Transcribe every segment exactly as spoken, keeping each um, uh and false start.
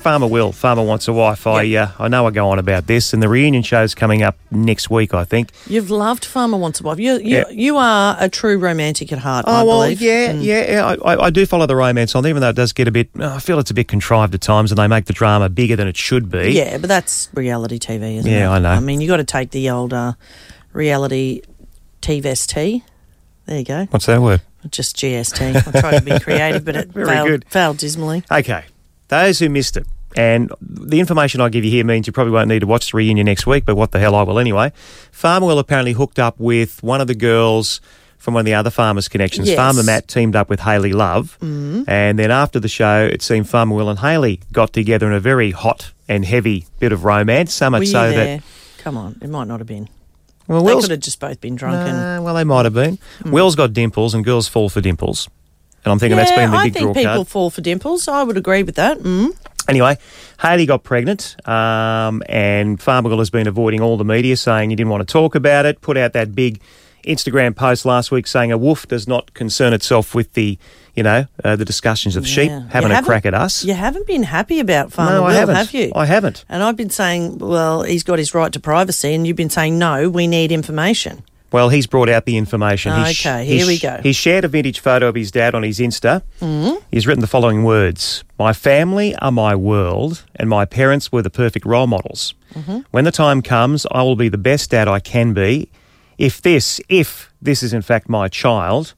Farmer Will, Farmer Wants a Wife. I Yep. uh, I know I go on about this, and the reunion show's coming up next week, I think. You've loved Farmer Wants a Wife. You, you, Yeah. you are a true romantic at heart, Oh, I well, believe. yeah, Mm. yeah. yeah. I, I, I do follow the romance on, even though it does get a bit, I feel it's a bit contrived at times, and they make the drama bigger than it should be. Yeah, but that's reality T V, isn't it? Yeah, I know. I mean, you got to take the old uh, reality T V S T. There you go. What's that word? Just G S T. I tried to be creative, but it Very failed, good. failed dismally. Okay, those who missed it, and the information I give you here means you probably won't need to watch the reunion next week, but what the hell, I will anyway. Farmer Will apparently hooked up with one of the girls from one of the other Farmers Connections. Yes. Farmer Matt teamed up with Hayley Love, mm. and then after the show, it seemed Farmer Will and Hayley got together in a very hot and heavy bit of romance, so much Were you so there? that... Come on, it might not have been. Well, They Will's, could have just both been drunk. and Nah, well, they might have been. Mm. Will's got dimples, and girls fall for dimples. And I'm thinking yeah, that's been the I big think draw people card. fall for dimples. I would agree with that. Mm. Anyway, Hayley got pregnant, um, and Farmer Will has been avoiding all the media, saying he didn't want to talk about it, put out that big Instagram post last week saying a wolf does not concern itself with the, you know, uh, the discussions of sheep Yeah. having You a haven't- crack at us. You haven't been happy about Farmer no, Will, I haven't. have you? I haven't. And I've been saying, well, he's got his right to privacy, and you've been saying, no, we need information. Well, he's brought out the information. He's sh- Okay, he's here we sh- go. He's shared a vintage photo of his dad on his Insta. Mm. He's written the following words. My family are my world, and my parents were the perfect role models. Mm-hmm. When the time comes, I will be the best dad I can be. If this, if this is in fact my child,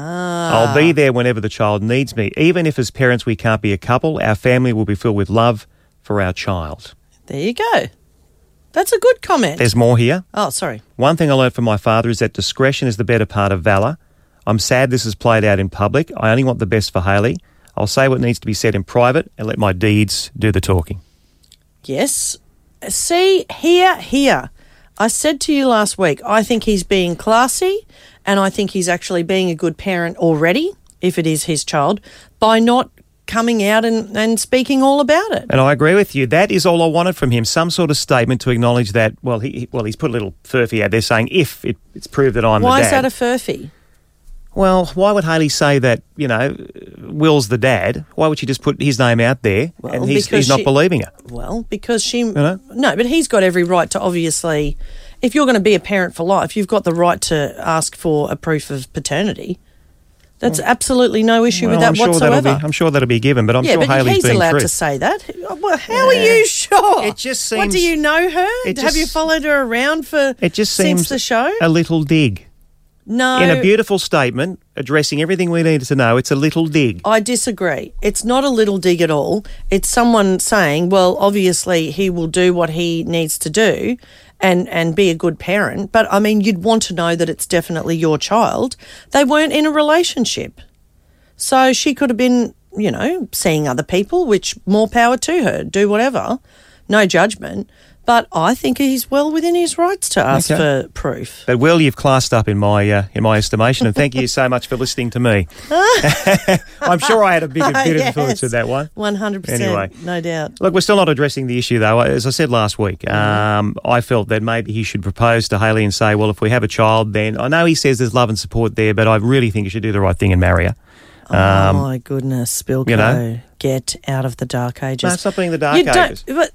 Ah. I'll be there whenever the child needs me. Even if as parents we can't be a couple, our family will be filled with love for our child. There you go. That's a good comment. There's more here. oh, sorry. One thing I learned from my father is that discretion is the better part of valour. I'm sad this is played out in public. I only want the best for Hayley. I'll say what needs to be said in private and let my deeds do the talking. Yes. See, here, here. I said to you last week, I think he's being classy, and I think he's actually being a good parent already, if it is his child, by not coming out and, and speaking all about it. And I agree with you. That is all I wanted from him, some sort of statement to acknowledge that, well, he, he- well, he's put a little furphy out there saying if it, it's proved that I'm Why the is dad. that a furphy? Well, why would Hayley say that, you know, Will's the dad? Why would she just put his name out there Well, and he's, because he's not she- believing her? Well, because she... know? No, but he's got every right to obviously... If you're going to be a parent for life, you've got the right to ask for a proof of paternity. That's absolutely no issue Well, with that I'm sure whatsoever. that'll be, I'm sure that'll be given, but I'm yeah, sure but Hayley's he's being allowed true. to say that. Well, how are you sure? It just What, seems- do you know her? it Have you just- followed her around for It just since seems the show? a little dig. No. In a beautiful statement, addressing everything we needed to know, it's a little dig. I disagree. It's not a little dig at all. It's someone saying, well, obviously he will do what he needs to do and, and be a good parent. But, I mean, you'd want to know that it's definitely your child. They weren't in a relationship. So she could have been, you know, seeing other people, which more power to her. Do whatever. No judgment. But I think he's well within his rights to ask Okay. for proof. But Will, you've classed up in my uh, in my estimation, and thank you so much for listening to me. I'm sure I had a big bit of influence Yes. with that one. one hundred percent, Anyway. no doubt. Look, we're still not addressing the issue, though. As I said last week, Mm-hmm. um, I felt that maybe he should propose to Hayley and say, well, if we have a child, then I know he says there's love and support there, but I really think you should do the right thing and marry her. oh, my goodness, Bilko. you know? Get out of the dark ages. No, it's not being the dark You don't- ages. But,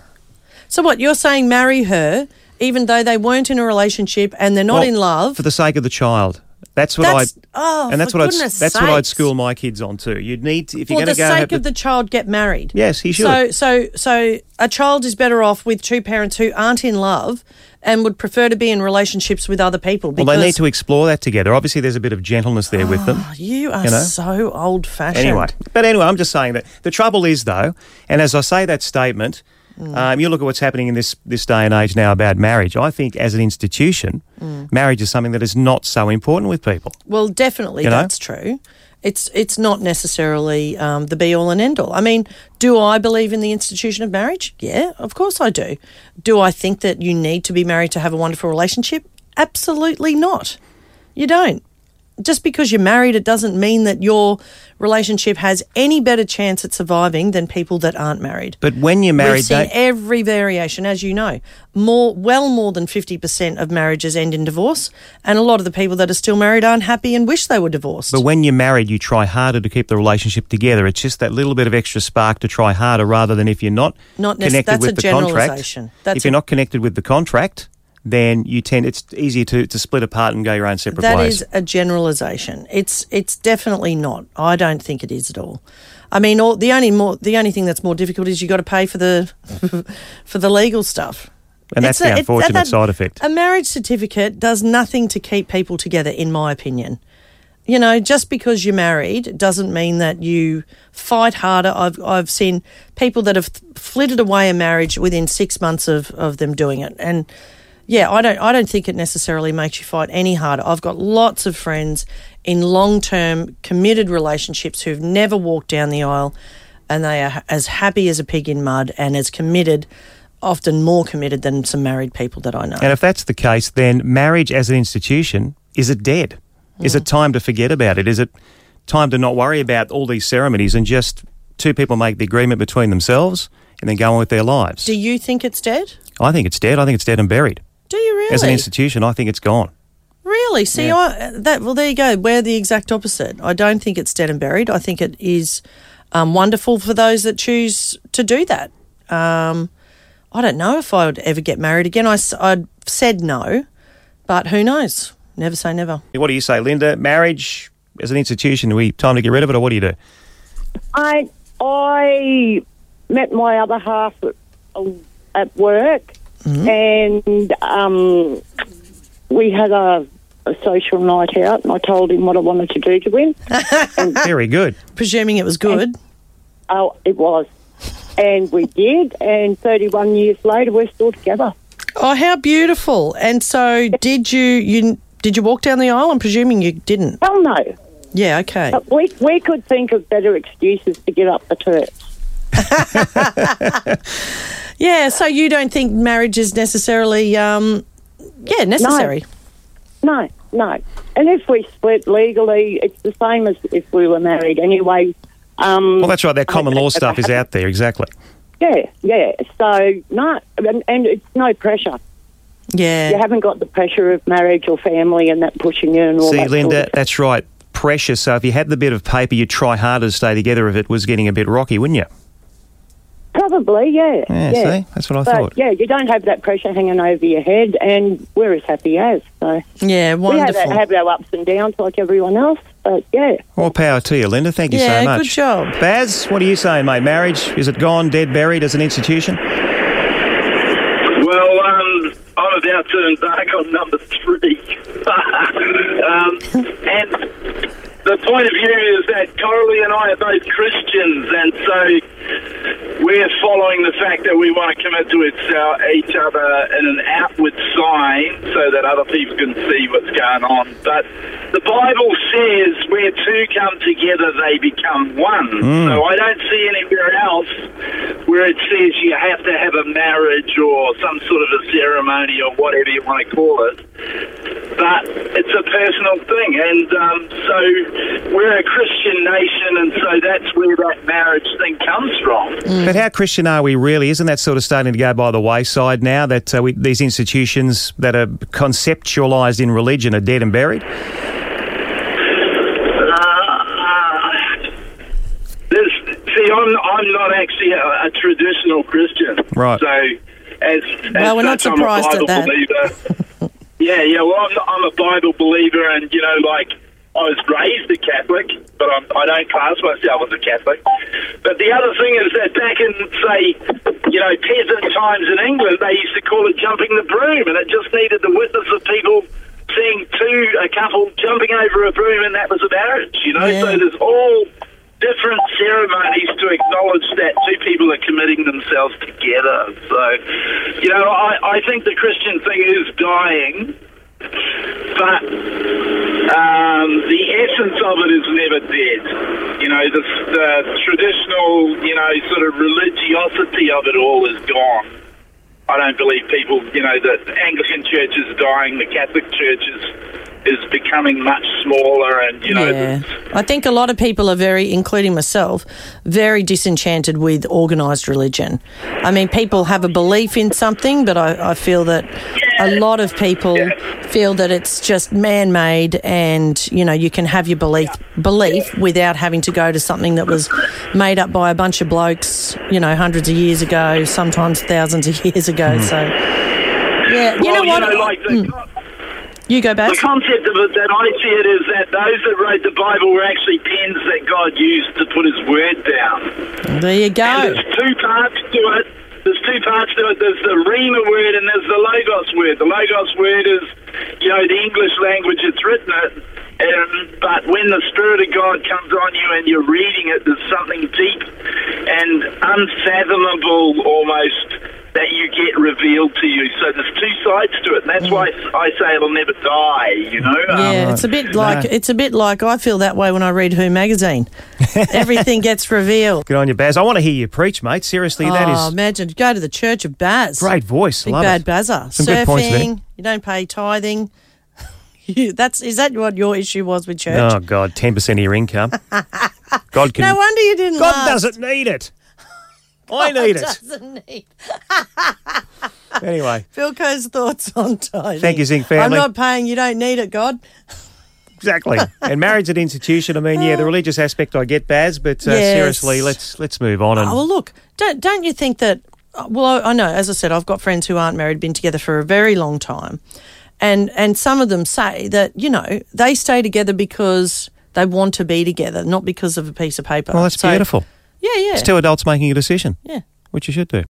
so what, you're saying marry her even though they weren't in a relationship and they're not Well, in love? For the sake of the child. That's what That's- I'd... oh, and that's for what I'd goodness that's what I'd sakes. school my kids on too. You'd need to, if you're For going the to go sake have of the child, get married. Yes, he should. So, so, so a child is better off with two parents who aren't in love and would prefer to be in relationships with other people. Well, Because they need to explore that together. Obviously, there's a bit of gentleness there with them. Oh, you are you know? so old-fashioned. Anyway, but anyway, I'm just saying that the trouble is, though, and as I say that statement, Mm. um, you look at what's happening in this this day and age now about marriage. I think as an institution, Mm. marriage is something that is not so important with people. Well, definitely You know? that's true. It's it's not necessarily um, the be all and end all. I mean, do I believe in the institution of marriage? Yeah, of course I do. Do I think that you need to be married to have a wonderful relationship? Absolutely not. You don't. just because you're married, it doesn't mean that your relationship has any better chance at surviving than people that aren't married. But when you're married, We've seen don't- every variation, as you know. More, well more than fifty percent of marriages end in divorce, and a lot of the people that are still married aren't happy and wish they were divorced. But when you're married, you try harder to keep the relationship together. It's just that little bit of extra spark to try harder rather than if you're not, Not nec- connected that's with a the contract. generalisation. That's if you're a- not connected with the contract, then you tend it's easier to, to split apart and go your own separate That ways. is a generalisation. It's it's definitely not. I don't think it is at all. I mean, all, the only more the only thing that's more difficult is you got to pay for the for the legal stuff. And that's It's the a- it- unfortunate that- side effect. A marriage certificate does nothing to keep people together, in my opinion. You know, just because you're married doesn't mean that you fight harder. I've I've seen people that have flitted away a marriage within six months of, of them doing it. And yeah, I don't I don't think it necessarily makes you fight any harder. I've got lots of friends in long-term committed relationships who've never walked down the aisle, and they are as happy as a pig in mud and as committed, often more committed than some married people that I know. And if that's the case, then marriage as an institution, is it dead? Is it time to forget about it? Is it time to not worry about all these ceremonies and just two people make the agreement between themselves and then go on with their lives? Do you think it's dead? I think it's dead. I think it's dead and buried. Do you really? As an institution, I think it's gone. Really? See, Yeah. I, that well, there you go. We're the exact opposite. I don't think it's dead and buried. I think it is um, wonderful for those that choose to do that. Um, I don't know if I would ever get married again. I, I'd said no, but who knows? Never say never. What do you say, Linda? Marriage as an institution, are we time to get rid of it, or what do you do? I I met my other half at, at work, and um, we had a, a social night out, and I told him what I wanted to do to him. Very good. Presuming it was good. Oh, it was. And we did, and thirty-one years later, we're still together. Oh, how beautiful! And so, did you you did you walk down the aisle? I'm presuming you didn't. Hell no. Yeah. Okay. But we, we could think of better excuses to get up the church. Yeah. So you don't think marriage is necessarily, um, yeah, necessary? No, no. And if we split legally, it's the same as if we were married anyway. Um, Well, that's right. That common I- law I- stuff is out there, exactly. Yeah, yeah. So, no, and, and it's no pressure. Yeah. You haven't got the pressure of marriage or family and that pushing you and all See, that. Linda, sort of that's right. Pressure. So if you had the bit of paper, you'd try harder to stay together if it was getting a bit rocky, wouldn't you? Probably, yeah. Yeah, see? That's what I but, thought. yeah, you don't have that pressure hanging over your head, and we're as happy as. So Yeah. we have, Wonderful. have our ups and downs like everyone else, but yeah. All power to you, Linda. Thank you Yeah, so much. good job. Baz, what are you saying, mate? Marriage, is it gone, dead, buried as an institution? Well, um, I'm about to embark on number three. um, and the point of view is that Coralie and I are both Christians, and so we're following the fact that we want to commit to each other in an outward sign so that other people can see what's going on. But the Bible says where two come together, they become one. Mm. So I don't see anywhere else where it says you have to have a marriage or some sort of a ceremony or whatever you want to call it. But it's a personal thing, and um, so we're a Christian nation, and so that's where that marriage thing comes from. But how Christian are we really? Isn't that sort of starting to go by the wayside now that uh, we, these institutions that are conceptualised in religion are dead and buried? Uh, there's, see, I'm I'm not actually a, a traditional Christian, Right. So as, as Well, we're not such, surprised I'm a at that. Bible believer. yeah, yeah. Well, I'm not, I'm a Bible believer, and you know, like. I was raised a Catholic, but I'm, I don't class myself as a Catholic. But the other thing is that back in, say, you know, peasant times in England, they used to call it jumping the broom, and it just needed the witness of people seeing two, a couple jumping over a broom, and that was a marriage, you know? Yeah. So there's all different ceremonies to acknowledge that two people are committing themselves together. So, you know, I, I think the Christian thing is dying. But um, the essence of it is never dead. You know, the, the traditional, you know, sort of religiosity of it all is gone. I don't believe people, you know, the Anglican Church is dying, the Catholic Church is is becoming much smaller, and you know. Yeah. I think a lot of people are very, including myself, very disenchanted with organised religion. I mean, people have a belief in something, but I, I feel that a lot of people Yeah. feel that it's just man-made, and you know, you can have your belief belief without having to go to something that was made up by a bunch of blokes, you know, hundreds of years ago, sometimes thousands of years ago. Mm. So, yeah, you well, know what? You know, like the, Mm. You go back. The concept of it that I see it is that those that wrote the Bible were actually pens that God used to put His word down. There you go. And there's two parts to it. There's two parts to it. There's the Rhema word and there's the Logos word. The Logos word is, you know, the English language it's written it. And, but when the Spirit of God comes on you and you're reading it, there's something deep and unfathomable almost that you get revealed to you. So there's two sides to it, and that's why I say it'll never die, you know? Yeah, Um, it's a bit like No. it's a bit like I feel that way when I read Who magazine. Everything gets revealed. Good on you, Baz. I want to hear you preach, mate. Seriously, that Oh, is imagine go to the Church of Baz. great voice. Big Love bad it. Bazza. Some good points there. Surfing. You don't pay tithing. You, that's is that what your issue was with church? Oh, God, ten percent of your income. God can... No wonder you didn't. God last. doesn't need it. I need it. Doesn't need. Anyway, Philco's thoughts on tithing. Thank you, Zing family. I'm not paying. You don't need it, God. exactly. And marriage's an institution. I mean, yeah, the religious aspect I get, Baz, but uh, Yes. seriously, let's let's move on. And Oh, well, look, don't don't you think that? Well, I I know, as I said, I've got friends who aren't married, been together for a very long time, and and some of them say that you know they stay together because they want to be together, not because of a piece of paper. well, that's So- beautiful. Yeah, yeah, It's two adults making a decision, yeah. which you should do.